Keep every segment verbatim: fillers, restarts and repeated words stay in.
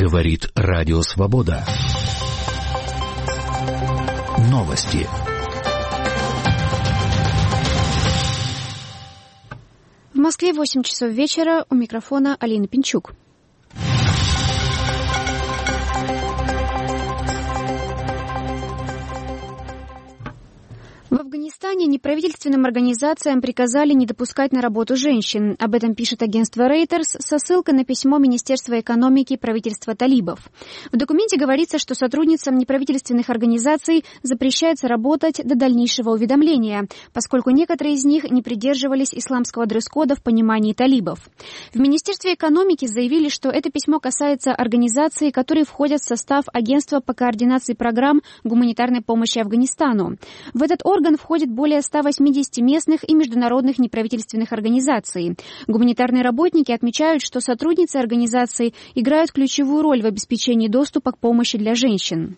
Говорит Радио Свобода. Новости. В Москве восемь часов вечера. У микрофона Алина Пинчук. В Афганистане неправительственным организациям приказали не допускать на работу женщин. Об этом пишет агентство Reuters со ссылкой на письмо Министерства экономики правительства талибов. В документе говорится, что сотрудницам неправительственных организаций запрещается работать до дальнейшего уведомления, поскольку некоторые из них не придерживались исламского дресс-кода в понимании талибов. В Министерстве экономики заявили, что это письмо касается организаций, которые входят в состав Агентства по координации программ гуманитарной помощи Афганистану. В этот орган входит более ста восьмидесяти местных и международных неправительственных организаций. Гуманитарные работники отмечают, что сотрудницы организаций играют ключевую роль в обеспечении доступа к помощи для женщин.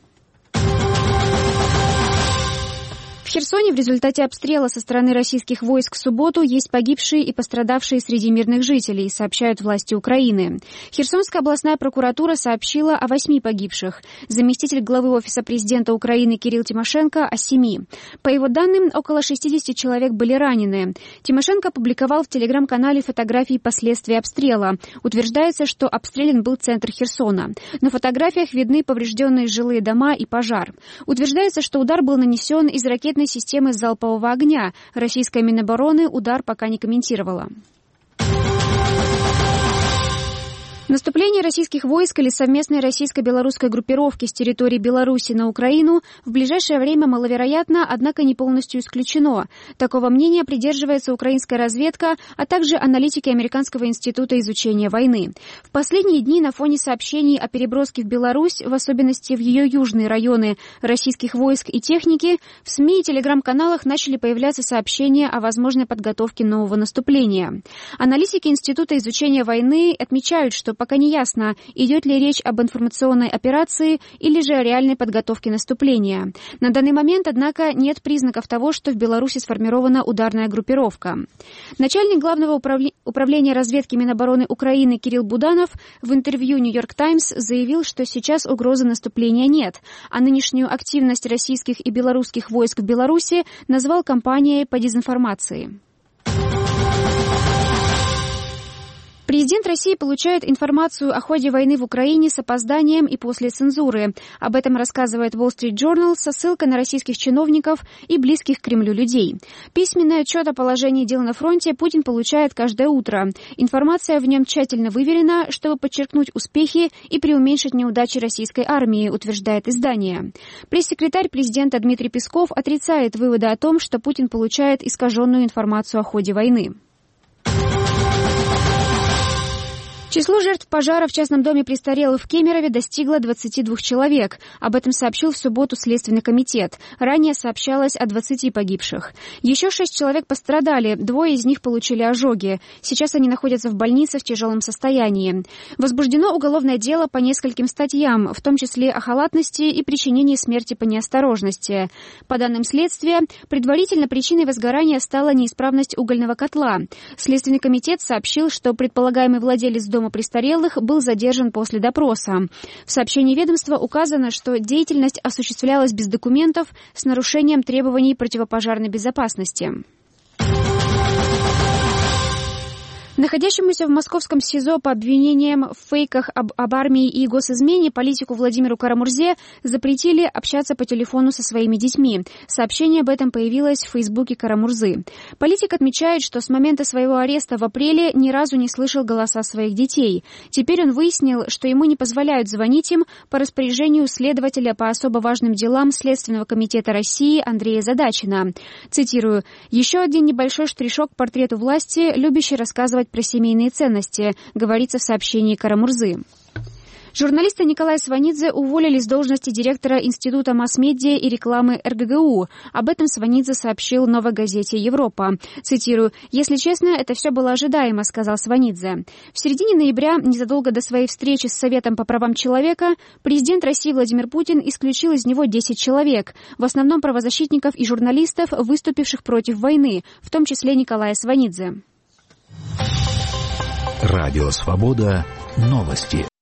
В Херсоне в результате обстрела со стороны российских войск в субботу есть погибшие и пострадавшие среди мирных жителей, сообщают власти Украины. Херсонская областная прокуратура сообщила о восьми погибших. Заместитель главы Офиса президента Украины Кирилл Тимошенко о семи. По его данным, около шестидесяти человек были ранены. Тимошенко опубликовал в телеграм-канале фотографии последствий обстрела. Утверждается, что обстрелян был центр Херсона. На фотографиях видны поврежденные жилые дома и пожар. Утверждается, что удар был нанесен из ракетной системы залпового огня. Российская Минобороны удар пока не комментировала. Наступление российских войск или совместной российско-белорусской группировки с территории Беларуси на Украину в ближайшее время маловероятно, однако не полностью исключено. Такого мнения придерживается украинская разведка, а также аналитики Американского института изучения войны. В последние дни на фоне сообщений о переброске в Беларусь, в особенности в ее южные районы, российских войск и техники, в СМИ и телеграм-каналах начали появляться сообщения о возможной подготовке нового наступления. Аналитики Института изучения войны отмечают, что пока не ясно, идет ли речь об информационной операции или же о реальной подготовке наступления. На данный момент, однако, нет признаков того, что в Беларуси сформирована ударная группировка. Начальник Главного управля... управления разведки Минобороны Украины Кирилл Буданов в интервью «Нью-Йорк Таймс» заявил, что сейчас угрозы наступления нет, а нынешнюю активность российских и белорусских войск в Беларуси назвал кампанией по дезинформации. Президент России получает информацию о ходе войны в Украине с опозданием и после цензуры. Об этом рассказывает Wall Street Journal со ссылкой на российских чиновников и близких к Кремлю людей. Письменный отчет о положении дел на фронте Путин получает каждое утро. Информация в нем тщательно выверена, чтобы подчеркнуть успехи и преуменьшить неудачи российской армии, утверждает издание. Пресс-секретарь президента Дмитрий Песков отрицает выводы о том, что Путин получает искаженную информацию о ходе войны. Число жертв пожара в частном доме престарелых в Кемерове достигло двадцати двух человек. Об этом сообщил в субботу Следственный комитет. Ранее сообщалось о двадцати погибших. Еще шесть человек пострадали, двое из них получили ожоги. Сейчас они находятся в больнице в тяжелом состоянии. Возбуждено уголовное дело по нескольким статьям, в том числе о халатности и причинении смерти по неосторожности. По данным следствия, предварительно причиной возгорания стала неисправность угольного котла. Следственный комитет сообщил, что предполагаемый владелец дома престарелых был задержан после допроса. В сообщении ведомства указано, что деятельность осуществлялась без документов с нарушением требований противопожарной безопасности. Находящемуся в московском СИЗО по обвинениям в фейках об, об армии и госизмене политику Владимиру Карамурзе запретили общаться по телефону со своими детьми. Сообщение об этом появилось в Фейсбуке Карамурзы. Политик отмечает, что с момента своего ареста в апреле ни разу не слышал голоса своих детей. Теперь он выяснил, что ему не позволяют звонить им по распоряжению следователя по особо важным делам Следственного комитета России Андрея Задачина. Цитирую: «Еще один небольшой штришок к портрету власти, любящий рассказывать про семейные ценности», говорится в сообщении Карамурзы. Журналиста Николая Сванидзе уволили с должности директора Института масс-медиа и рекламы эр гэ гэ у. Об этом Сванидзе сообщил в «Новой газете Европа». Цитирую: «Если честно, это все было ожидаемо», — сказал Сванидзе. В середине ноября, незадолго до своей встречи с Советом по правам человека, президент России Владимир Путин исключил из него десять человек, в основном правозащитников и журналистов, выступивших против войны, в том числе Николая Сванидзе. Радио Свобода. Новости.